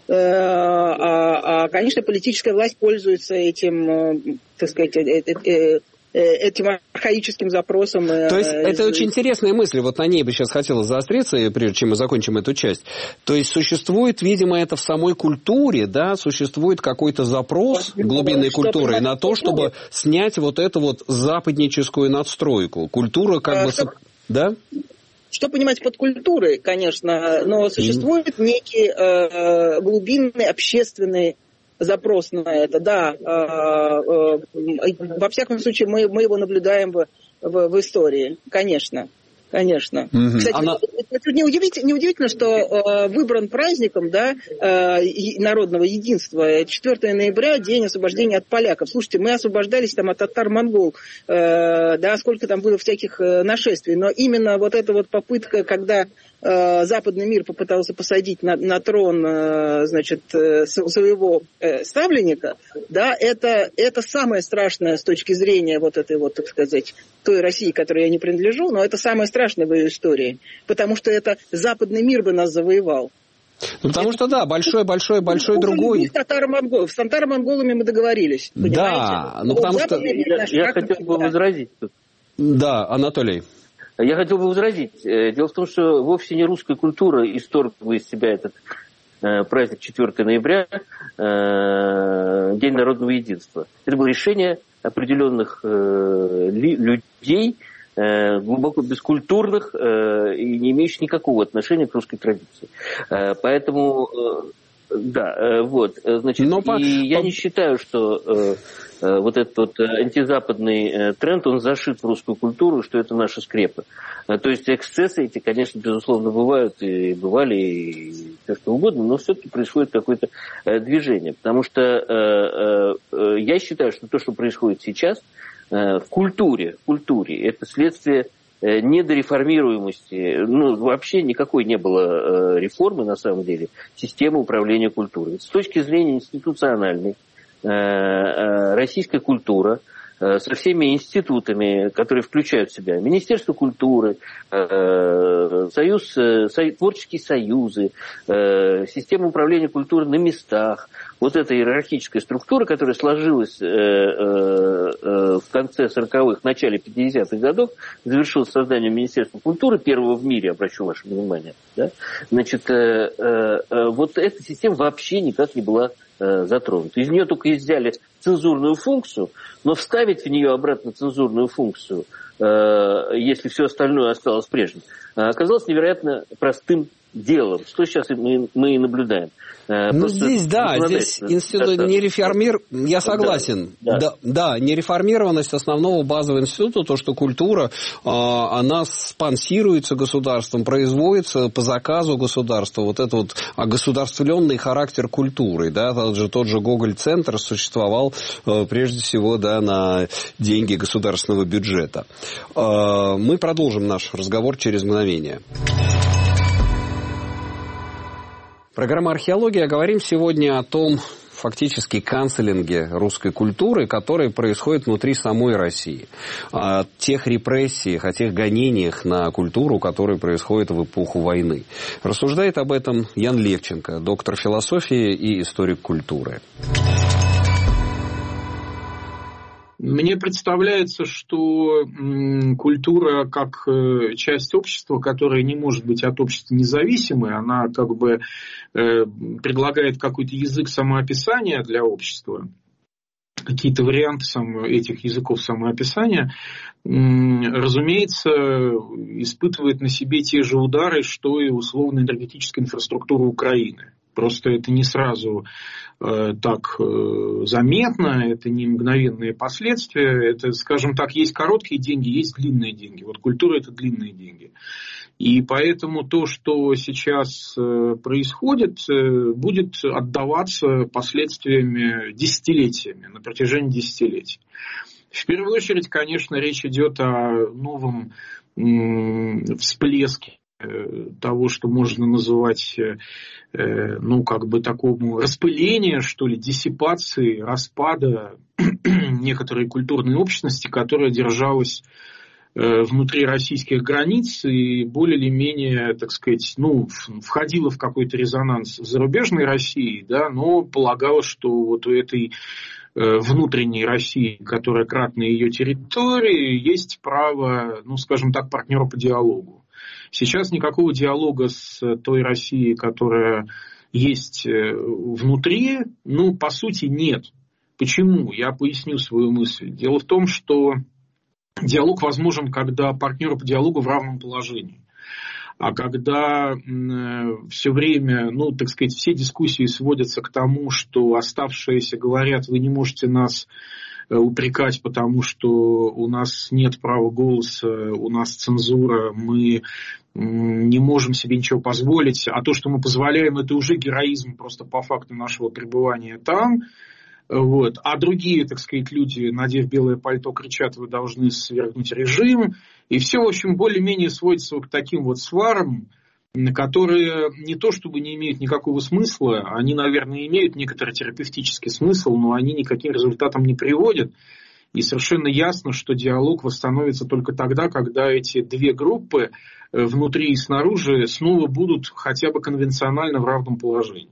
А, а, конечно, политическая власть пользуется этим, так сказать, этим архаическим запросом. То есть это очень интересная мысль, вот на ней бы сейчас хотелось заостриться, прежде чем мы закончим эту часть. То есть существует, видимо, это в самой культуре, да, существует какой-то запрос глубинной культуры на то, чтобы снять вот эту вот западническую надстройку. Культура как бы... Да? Что понимать под культурой, конечно, но существует некий э, глубинный общественный запрос на это, да. Э, э, во всяком случае, мы, мы его наблюдаем в, в, в истории, конечно. Конечно. Mm-hmm. Кстати, Она... это неудивительно, неудивительно, что э, выбран праздником, да, э, народного единства четвёртого ноября, день освобождения от поляков. Слушайте, мы освобождались там от татар-монгол, э, да, сколько там было всяких э, нашествий, но именно вот эта вот попытка, когда западный мир попытался посадить на, на трон, значит, своего ставленника, да, это, это самое страшное с точки зрения вот этой вот, так сказать, той России, к которой я не принадлежу, но это самое страшное в ее истории, потому что это западный мир бы нас завоевал. Ну, потому это... что, да, большой-большой-большой другой. С татаро-монголами. С татаро-монголами мы договорились. Да, ну потому что... Я, я хотел бы возразить тут. Да, Анатолий. Я хотел бы возразить. Дело в том, что вовсе не русская культура исторгла из себя этот э, праздник четвёртого ноября, э, День народного единства. Это было решение определенных э, ли, людей, э, глубоко бескультурных э, и не имеющих никакого отношения к русской традиции. Э, поэтому, э, да, э, вот, значит, Но и по... я не считаю, что... Э, вот этот вот антизападный тренд, он зашит в русскую культуру, что это наши скрепы. То есть эксцессы эти, конечно, безусловно, бывают, и бывали, и все что угодно, но все-таки происходит какое-то движение. Потому что я считаю, что то, что происходит сейчас в культуре, в культуре, это следствие недореформируемости, ну, вообще никакой не было реформы, на самом деле, системы управления культурой. С точки зрения институциональной, российская культура со всеми институтами, которые включают в себя Министерство культуры, союз, творческие союзы, система управления культурой на местах, вот эта иерархическая структура, которая сложилась в конце сороковых, начале пятидесятых годов, завершилась созданием Министерства культуры, первого в мире, обращу ваше внимание. Да? Значит, вот эта система вообще никак не была затронута. Из нее только изъяли цензурную функцию, но вставить в нее обратно цензурную функцию, если все остальное осталось прежним, оказалось невероятно простым делом, что сейчас мы, мы и наблюдаем. Ну, здесь, да, здесь институт не реформир... Я согласен. Да, да. Да, да, нереформированность основного базового института, то, что культура, она спонсируется государством, производится по заказу государства. Вот это вот огосударствленный характер культуры. Да, тот же, тот же Гоголь-центр существовал прежде всего, да, на деньги государственного бюджета. Мы продолжим наш разговор через мгновение. Программа «Археология». Говорим сегодня о том, фактически, канцелинге русской культуры, который происходит внутри самой России. О тех репрессиях, о тех гонениях на культуру, которые происходят в эпоху войны. Рассуждает об этом Ян Левченко, доктор философии и историк культуры. Мне представляется, что м, культура как э, часть общества, которая не может быть от общества независимой, она как бы э, предлагает какой-то язык самоописания для общества, какие-то варианты сам, этих языков самоописания, м, разумеется, испытывает на себе те же удары, что и условно-энергетическая инфраструктура Украины. Просто это не сразу э, так э, заметно, это не мгновенные последствия. Это, скажем так, есть короткие деньги, есть длинные деньги. Вот культура – это длинные деньги. И поэтому то, что сейчас э, происходит, э, будет отдаваться последствиями десятилетиями, на протяжении десятилетий. В первую очередь, конечно, речь идет о новом м, всплеске того, что можно называть, ну, как бы такому распылению, что ли, диссипации, распада некоторой культурной общности, которая держалась внутри российских границ и более или менее, так сказать, ну, входила в какой-то резонанс с зарубежной Россией, да, но полагала, что вот у этой внутренней России, которая кратна ее территории, есть право, ну, скажем так, партнера по диалогу. Сейчас никакого диалога с той Россией, которая есть внутри, ну, по сути, нет. Почему? Я поясню свою мысль. Дело в том, что диалог возможен, когда партнеры по диалогу в равном положении. А когда все время, ну, так сказать, все дискуссии сводятся к тому, что оставшиеся говорят, вы не можете нас упрекать, потому что у нас нет права голоса, у нас цензура, мы не можем себе ничего позволить, а то, что мы позволяем, это уже героизм просто по факту нашего пребывания там. Вот. А другие, так сказать, люди, надев белое пальто, кричат, вы должны свергнуть режим. И все, в общем, более-менее сводится к таким вот сварам, которые не то чтобы не имеют никакого смысла, они, наверное, имеют некоторый терапевтический смысл, но они никаким результатам не приводят. И совершенно ясно, что диалог восстановится только тогда, когда эти две группы внутри и снаружи снова будут хотя бы конвенционально в равном положении.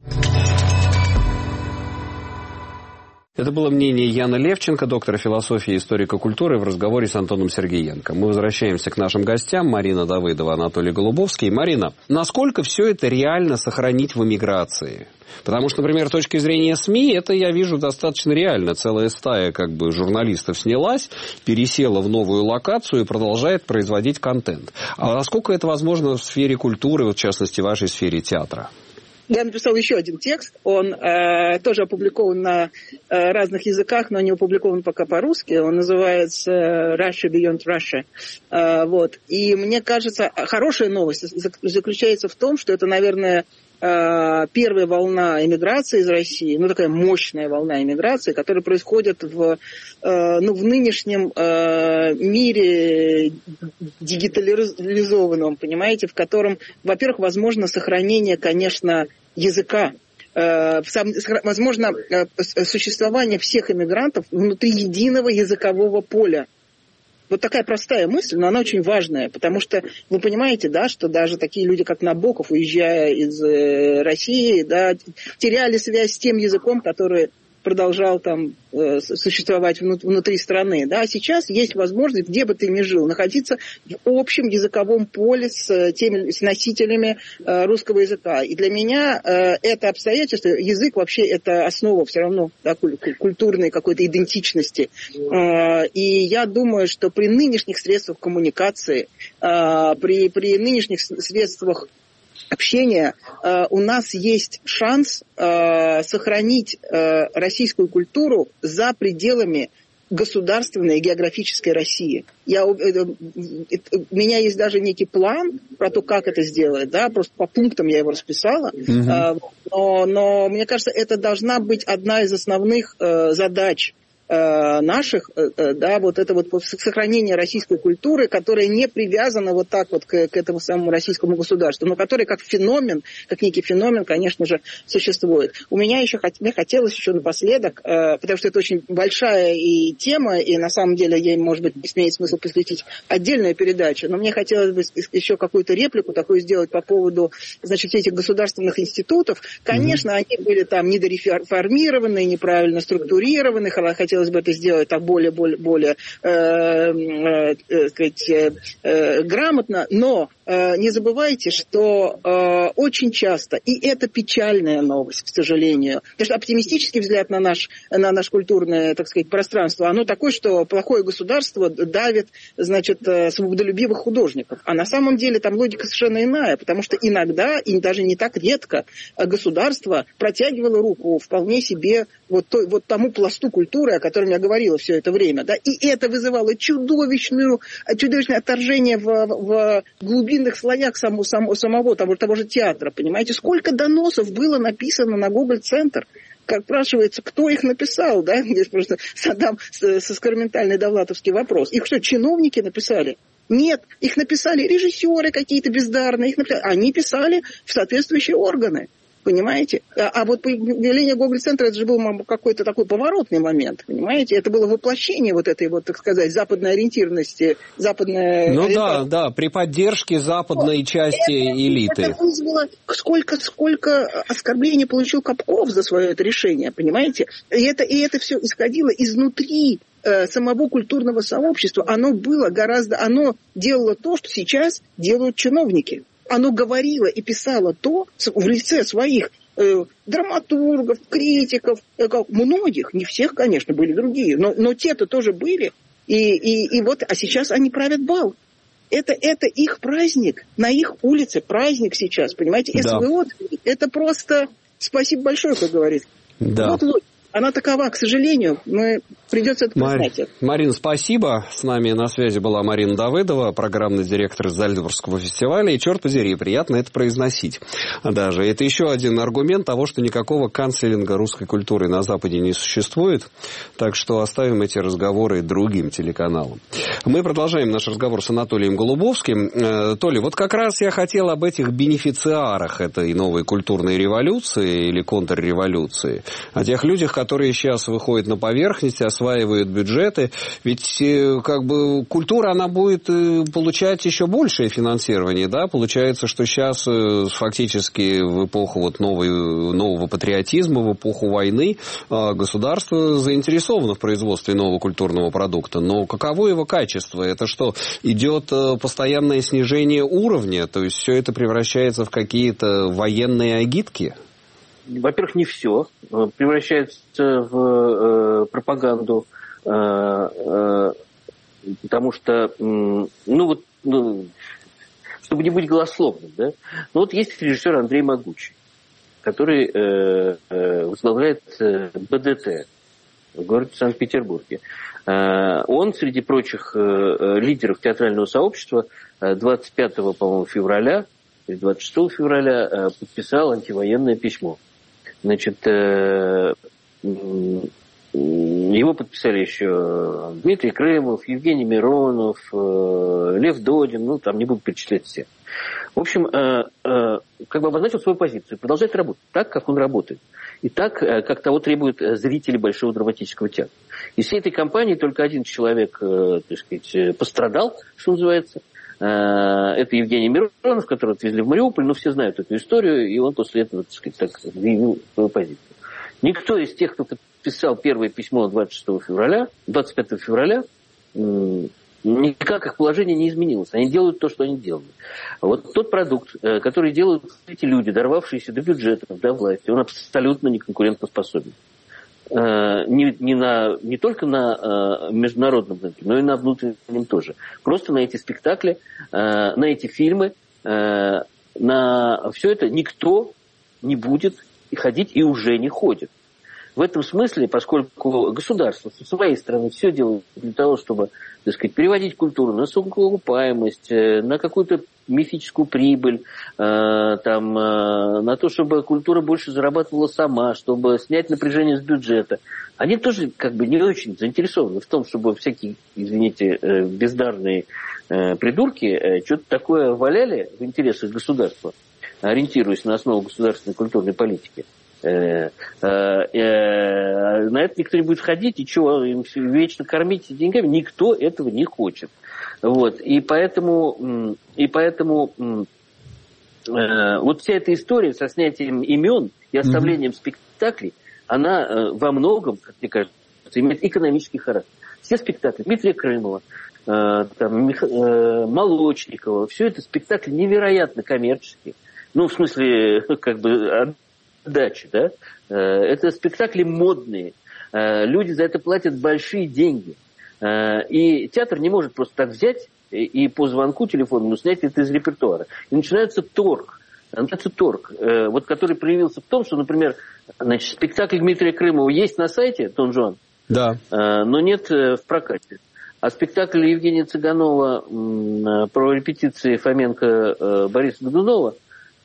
Это было мнение Яны Левченко, доктора философии и историка культуры, в разговоре с Антоном Сергеенко. Мы возвращаемся к нашим гостям. Марина Давыдова, Анатолий Голубовский. Марина, насколько все это реально сохранить в эмиграции? Потому что, например, с точки зрения СМИ, это я вижу достаточно реально. Целая стая как бы журналистов снялась, пересела в новую локацию и продолжает производить контент. А насколько это возможно в сфере культуры, вот в частности, в вашей сфере театра? Я написал еще один текст, он э, тоже опубликован на э, разных языках, но не опубликован пока по-русски. Он называется Russia Beyond Russia. Э, вот. И мне кажется, хорошая новость заключается в том, что это, наверное, э, первая волна эмиграции из России, ну такая мощная волна эмиграции, которая происходит в, э, ну, в нынешнем э, мире дигитализованном, понимаете, в котором, во-первых, возможно сохранение, конечно, языка, э, возможно э, существование всех иммигрантов внутри единого языкового поля. Вот такая простая мысль, но она очень важная, потому что вы понимаете, да, что даже такие люди, как Набоков, уезжая из э, России, да, теряли связь с тем языком, который продолжал там э, существовать внутри страны. Да? А сейчас есть возможность, где бы ты ни жил, находиться в общем языковом поле с, теми, с носителями э, русского языка. И для меня э, это обстоятельство, язык вообще это основа все равно, да, культурной какой-то идентичности. Э, и я думаю, что при нынешних средствах коммуникации, э, при, при нынешних средствах общения, э, у нас есть шанс э, сохранить э, российскую культуру за пределами государственной и географической России. Я, э, э, у меня есть даже некий план про то, как это сделать, да, просто по пунктам я его расписала, mm-hmm. э, но, но мне кажется, это должна быть одна из основных э, задач наших, да, вот это вот сохранение российской культуры, которая не привязана вот так вот к, к этому самому российскому государству, но которая как феномен, как некий феномен, конечно же, существует. У меня еще, мне хотелось еще напоследок, потому что это очень большая и тема, и на самом деле ей, может быть, имеет смысл посвятить отдельную передачу, но мне хотелось бы еще какую-то реплику такую сделать по поводу, значит, этих государственных институтов. Конечно, mm-hmm. они были там недореформированы, неправильно структурированы, хотелось бы это сделать так более, более, более э, э, э, сказать, э, грамотно, но э, не забывайте, что э, очень часто, и это печальная новость, к сожалению, потому что оптимистический взгляд на наш, на наше культурное, так сказать, пространство, оно такое, что плохое государство давит, значит, свободолюбивых художников. А на самом деле там логика совершенно иная, потому что иногда, и даже не так редко, государство протягивало руку вполне себе вот, той, вот тому пласту культуры, о котором я говорила все это время. Да? И это вызывало чудовищную, чудовищное отторжение в, в глубинных слоях само, само, самого того, того же театра. Понимаете, сколько доносов было написано на Гоголь-центр? Как спрашивается, кто их написал, да? Здесь просто задам сакраментальный довлатовский вопрос. Их что, чиновники написали? Нет, их написали режиссеры какие-то бездарные, их написали, они писали в соответствующие органы. Понимаете? А, а вот появление Гоголь-центра, это же был какой-то такой поворотный момент, понимаете? Это было воплощение вот этой вот, так сказать, западной ориентированности, западной... Ну да, да, при поддержке западной вот. части это, элиты. Это вызвало, сколько, сколько оскорблений получил Капков за свое это решение, понимаете? И это, и это все исходило изнутри э, самого культурного сообщества. Оно было гораздо... Оно делало то, что сейчас делают чиновники. Оно говорило и писало то в лице своих э, драматургов, критиков, э, как, многих, не всех, конечно, были другие, но, но те-то тоже были. И, и, и вот, а сейчас они правят бал. Это, это их праздник, на их улице праздник сейчас, понимаете? Да. СВО – это просто спасибо большое, как говорится. Да. Вот, она такова, к сожалению. Мы придется это признать. Марин, Марин, спасибо. С нами на связи была Марина Давыдова, программный директор Зальцбургского фестиваля. И, черт подери, приятно это произносить. Даже это еще один аргумент того, что никакого канцелинга русской культуры на Западе не существует. Так что оставим эти разговоры другим телеканалам. Мы продолжаем наш разговор с Анатолием Голубовским. Толя, вот как раз я хотел об этих бенефициарах этой новой культурной революции или контрреволюции. О тех людях, которые сейчас выходят на поверхность, осваивают бюджеты. Ведь как бы культура, она будет получать еще большее финансирование. Да? Получается, что сейчас фактически в эпоху вот новой, нового патриотизма, в эпоху войны государство заинтересовано в производстве нового культурного продукта. Но каково его качество? Это что, идет постоянное снижение уровня? То есть все это превращается в какие-то военные агитки? Во-первых, не все. Превращается в э, пропаганду, э, э, потому что, э, ну вот, ну, чтобы не быть голословным, да, ну вот есть режиссер Андрей Могучий, который э, э, возглавляет э, бэ дэ тэ в городе Санкт-Петербурге. Э, он, среди прочих э, лидеров театрального сообщества, двадцать пятого, по-моему, февраля, или двадцать шестого февраля э, подписал антивоенное письмо. Значит, э, его подписали еще Дмитрий Крымов, Евгений Миронов, э, Лев Додин, ну, там не буду перечислять все. В общем, э, э, как бы обозначил свою позицию, продолжает работать так, как он работает. И так, э, как того требуют зрители Большого драматического театра. Из всей этой кампании только один человек, э, так сказать, пострадал, что называется. Это Евгений Миронов, которого отвезли в Мариуполь, но все знают эту историю, и он после этого, так сказать, так заявил свою позицию. Никто из тех, кто подписал первое письмо двадцать шестого февраля, двадцать пятого февраля, никак их положение не изменилось. Они делают то, что они делали. Вот тот продукт, который делают эти люди, дорвавшиеся до бюджетов, до власти, он абсолютно не конкурентоспособен. Не, не, на, не только на э, международном рынке, но и на внутреннем тоже. Просто на эти спектакли, э, на эти фильмы, э, на все это никто не будет ходить и уже не ходит. В этом смысле, поскольку государство со своей стороны все делает для того, чтобы, так сказать, переводить культуру на окупаемость, на какую-то мифическую прибыль, э, там, э, на то, чтобы культура больше зарабатывала сама, чтобы снять напряжение с бюджета. Они тоже как бы не очень заинтересованы в том, чтобы всякие, извините, э, бездарные э, придурки э, что-то такое валяли в интересах государства, ориентируясь на основу государственной культурной политики. Э, э, э, на это никто не будет ходить, и что, им вечно кормить деньгами? Никто этого не хочет. Вот. И поэтому, и поэтому э, вот вся эта история со снятием имен и оставлением mm-hmm. спектаклей, она э, во многом, как мне кажется, имеет экономический характер. Все спектакли Дмитрия Крымова, э, там, Мих... э, Молочникова, все это спектакли невероятно коммерческие. Ну, в смысле, как бы... Дачи, да? Это спектакли модные. Люди за это платят большие деньги. И театр не может просто так взять и по звонку телефонному снять это из репертуара. И начинается торг. Начинается торг, вот, который проявился в том, что, например, значит, спектакль Дмитрия Крымова есть на сайте Дон Жуан, да. но нет в прокате. А спектакль Евгения Цыганова про репетиции Фоменко Бориса Годунова,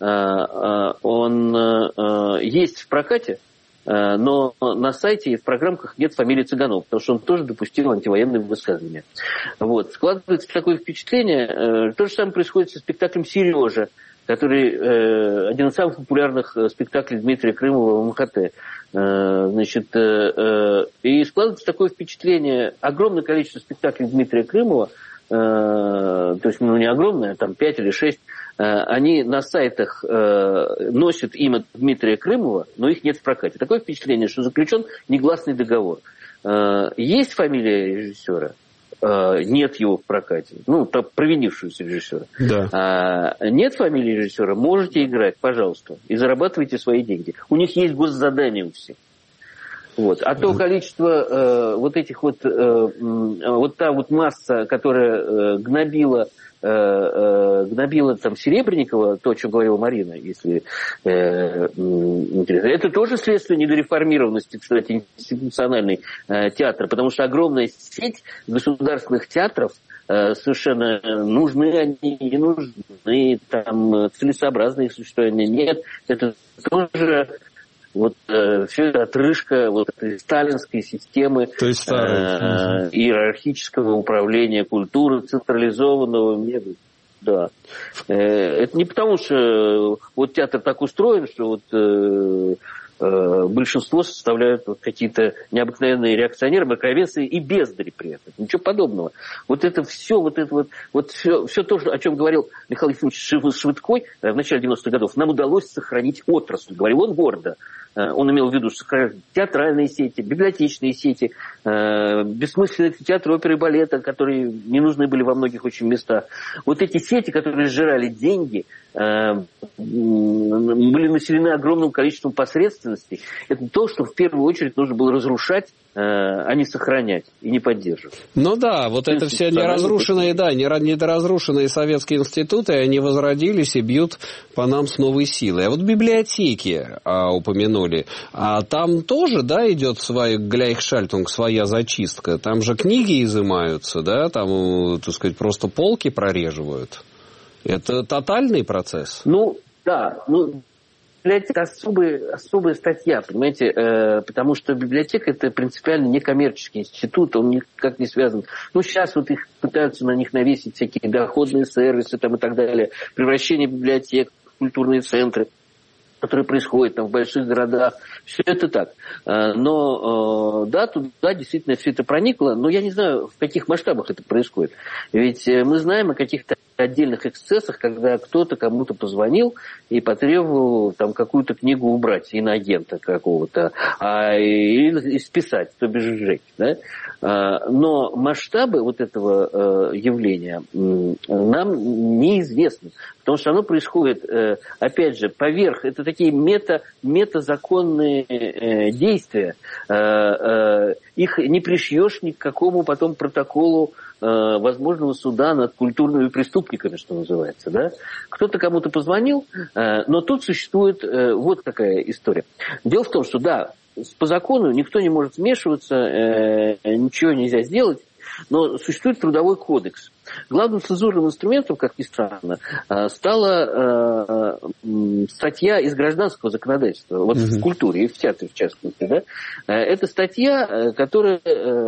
он есть в прокате, но на сайте и в программках нет фамилии Цыганова, потому что он тоже допустил антивоенные высказывания. Вот. Складывается такое впечатление. То же самое происходит со спектаклем «Сережа», который один из самых популярных спектаклей Дмитрия Крымова в эм ха тэ. Значит, и складывается такое впечатление, огромное количество спектаклей Дмитрия Крымова, то есть, ну, не огромное, там пять или шесть, они на сайтах носят имя Дмитрия Крымова, но их нет в прокате. Такое впечатление, что заключен негласный договор. Есть фамилия режиссера? Нет его в прокате. Ну, там, провинившегося режиссера. Да. Нет фамилии режиссера? Можете играть, пожалуйста, и зарабатывайте свои деньги. У них есть госзадания у всех. Вот. А то количество э, вот этих вот, э, вот та вот масса, которая э, гнобила э, э, гнобила там Серебренникова, то, о чем говорила Марина, если э, интересно, это тоже следствие недореформированности, кстати, институциональный э, театр, потому что огромная сеть государственных театров, совершенно нужны они, не нужны, там целесообразно их существование нет. Это тоже вот э, все это отрыжка вот этой сталинской системы, то есть э, э, иерархического управления культуры, централизованного метода. Да. Э, это не потому, что вот театр так устроен, что вот э, большинство составляют вот какие-то необыкновенные реакционеры, мракобесы и бездари при этом. Ничего подобного. Вот это все, вот это вот, вот все, все то, о чем говорил Михаил Ефимович Швыдкой в начале девяностых годов, нам удалось сохранить отрасль. Говорил он гордо. Он имел в виду, что театральные сети, библиотечные сети, бессмысленные театры оперы и балета, которые не нужны были во многих очень местах. Вот эти сети, которые сжирали деньги, были населены огромным количеством посредственностей. Это то, что в первую очередь нужно было разрушать, а не сохранять и не поддерживать. Ну да, вот это все неразрушенные, да, недоразрушенные советские институты, они возродились и бьют по нам с новой силой. А вот библиотеки а, упомянули, а там тоже, да, идет своя гляйхшальтунг, своя зачистка. Там же книги изымаются, да, там, так сказать, просто полки прореживают. Это тотальный процесс? Ну, да, ну... Библиотека особая, особая статья, понимаете, э, потому что библиотека – это принципиально некоммерческий институт, он никак не связан. Ну, сейчас вот их пытаются на них навесить всякие доходные сервисы там, и так далее, превращение библиотек в культурные центры, которые происходят там в больших городах. Все это так. Но, да, туда действительно все это проникло, но я не знаю, в каких масштабах это происходит. Ведь мы знаем о каких-то отдельных эксцессах, когда кто-то кому-то позвонил и потребовал там какую-то книгу убрать, иноагента какого-то, а, или списать, то бишь сжечь. Да? Но масштабы вот этого явления нам неизвестны, потому что оно происходит, опять же, поверх, это такие мета, метазаконные действия, их не пришьешь ни к какому потом протоколу возможного суда над культурными преступниками, что называется. Да? Кто-то кому-то позвонил, но тут существует вот такая история. Дело в том, что да, по закону никто не может вмешиваться, ничего нельзя сделать, но существует трудовой кодекс. Главным цензурным инструментом, как ни странно, стала статья из гражданского законодательства, вот mm-hmm. в культуре и в театре в частности. Да? Это статья, которая...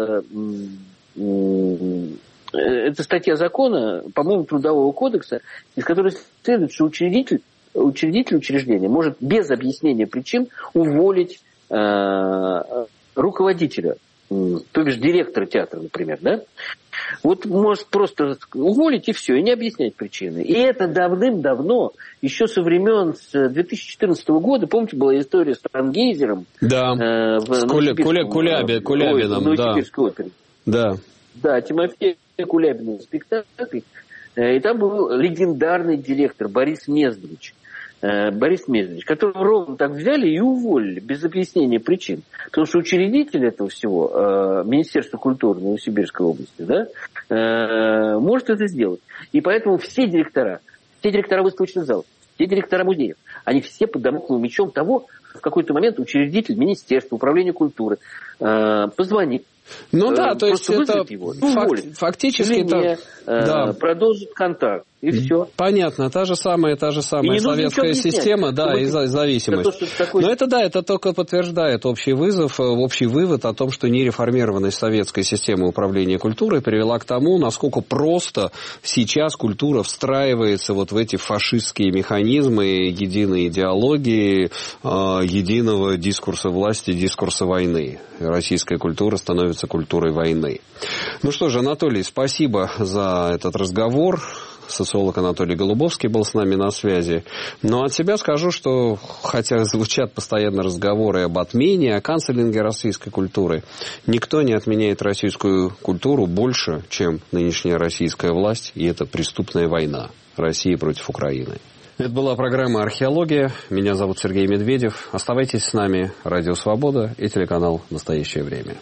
Это статья закона, по-моему, Трудового кодекса, из которой следует, что учредитель, учредитель учреждения может без объяснения причин уволить э, руководителя, то бишь директора театра, например, да? Вот может просто уволить и все, и не объяснять причины. И это давным-давно, еще со времен с две тысячи четырнадцатого года, помните, была история с Рангейзером? Да, э, в с Куля, Куля, Куляби, Кулябином, ой, в Новосибирской опере. Да. Да, Тимофей Кулябин спектакль. И там был легендарный директор Борис Мездрич. Борис Мездрич, которого ровно так взяли и уволили, без объяснения причин. Потому что учредитель этого всего, Министерство культуры Новосибирской области, да, может это сделать. И поэтому все директора, все директора выставочных залов, все директора музеев, они все под дамокловым мечом того, что в какой-то момент учредитель Министерства управления культуры позвонит. Ну да, то есть это его, фак- фактически это не, да. продолжит контакт. И все. Понятно, та же самая, та же самая советская система, да, и зависимость. Это то, такое... Но это да, это только подтверждает общий вызов, общий вывод о том, что нереформированность советской системы управления культурой привела к тому, насколько просто сейчас культура встраивается вот в эти фашистские механизмы единой идеологии, единого дискурса власти, дискурса войны. Российская культура становится культурой войны. Ну что же, Анатолий, спасибо за этот разговор. Социолог Анатолий Голубовский был с нами на связи. Но от себя скажу, что хотя звучат постоянно разговоры об отмене, о канцелинге российской культуры, никто не отменяет российскую культуру больше, чем нынешняя российская власть, и это преступная война России против Украины. Это была программа «Археология». Меня зовут Сергей Медведев. Оставайтесь с нами. Радио «Свобода» и телеканал «Настоящее время».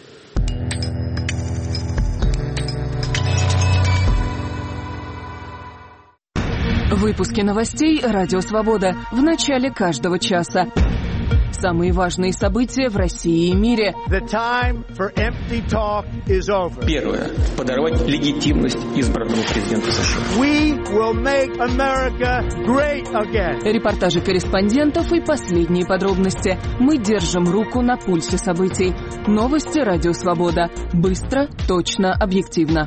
Выпуски новостей «Радио Свобода» в начале каждого часа. Самые важные события в России и мире. Первое. Подорвать легитимность избранного президента США. Репортажи корреспондентов и последние подробности. Мы держим руку на пульсе событий. Новости «Радио Свобода». Быстро, точно, объективно.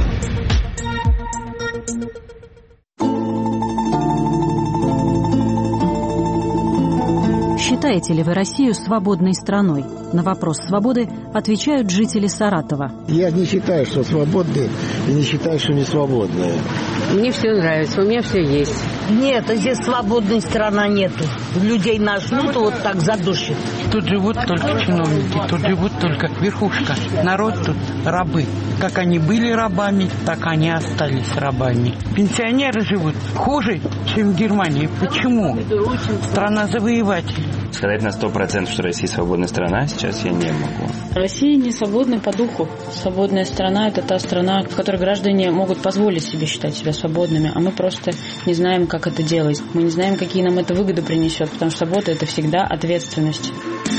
Считаете ли вы Россию свободной страной? На вопрос свободы отвечают жители Саратова. Я не считаю, что свободные, и не считаю, что не свободные. Мне все нравится, у меня все есть. Нет, здесь свободной страны нету. Людей нажмут, вот так задушит. Тут живут только чиновники, тут живут только верхушка. Народ тут рабы. Как они были рабами, так они остались рабами. Пенсионеры живут хуже, чем в Германии. Почему? Страна завоевателей. Сказать на сто процентов, что Россия свободная страна, сейчас я не могу. Россия не свободна по духу. Свободная страна – это та страна, в которой граждане могут позволить себе считать себя свободными, а мы просто не знаем, как это делать. Мы не знаем, какие нам это выгоды принесет, потому что свобода – это всегда ответственность.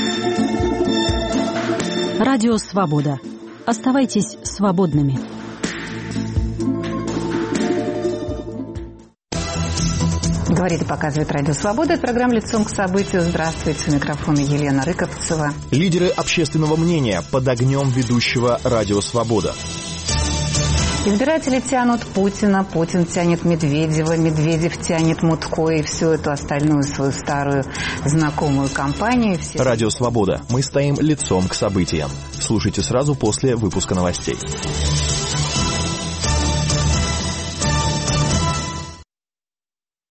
Радио Свобода. Оставайтесь свободными. Говорит и показывает Радио Свобода. Это программа «Лицом к событию». Здравствуйте. У микрофона Елена Рыковцева. Лидеры общественного мнения под огнем ведущего Радио Свобода. Избиратели тянут Путина, Путин тянет Медведева, Медведев тянет Мутко и всю эту остальную свою старую знакомую компанию. Все... Радио Свобода. Мы стоим лицом к событиям. Слушайте сразу после выпуска новостей.